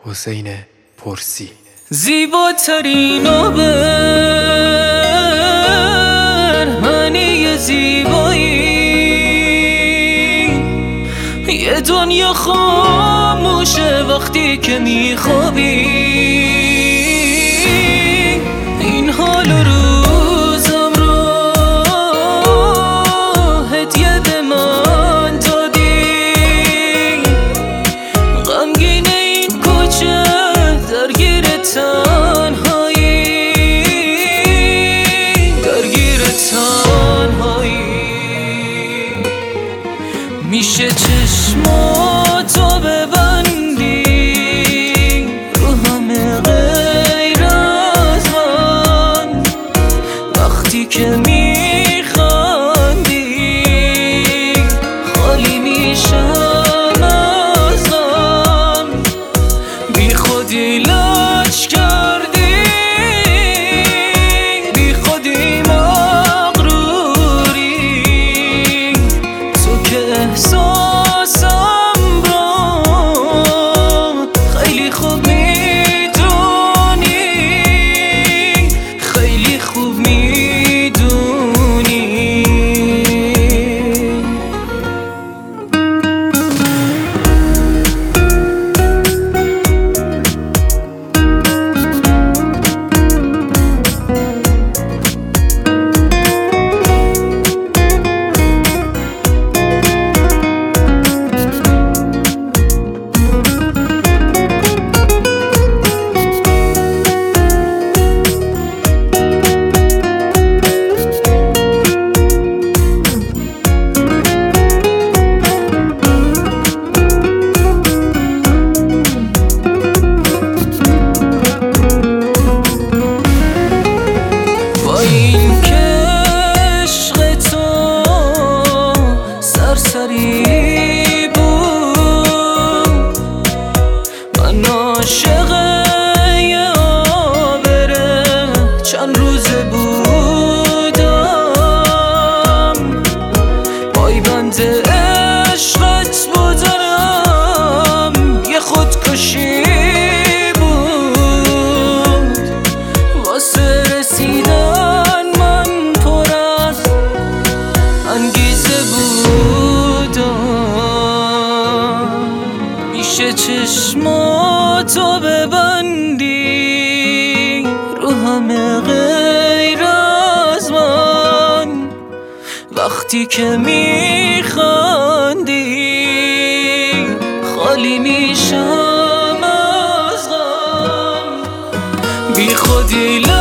حسین پرسی. زیباترین معنی زیبایی، یه دنیا خاموشه وقتی که میخوابی. این حال و روزم رو هدیه به من دادی، غمگین این کوچه درگیر تنهایی، درگیر تنهایی. میشه چشماتو ببندی رو همه غیر از من، وقتی که میخندی خالی میشم از غم. بی خودی لج کردی، بی خودی مغروری، تو که احساسم رو خیلی خوب میدونی، خیلی خوب میدونی. این که عشق تو سرسری بود، من عاشق یه آبره چند روزه بودم، پایبند عشقت بودم. یه خودکشی بود واسه رسیدن انگیزه بودم. میشه چشماتو ببندی رو همه غیر از من، وقتی که میخندی خالی میشم از غم. بی خودی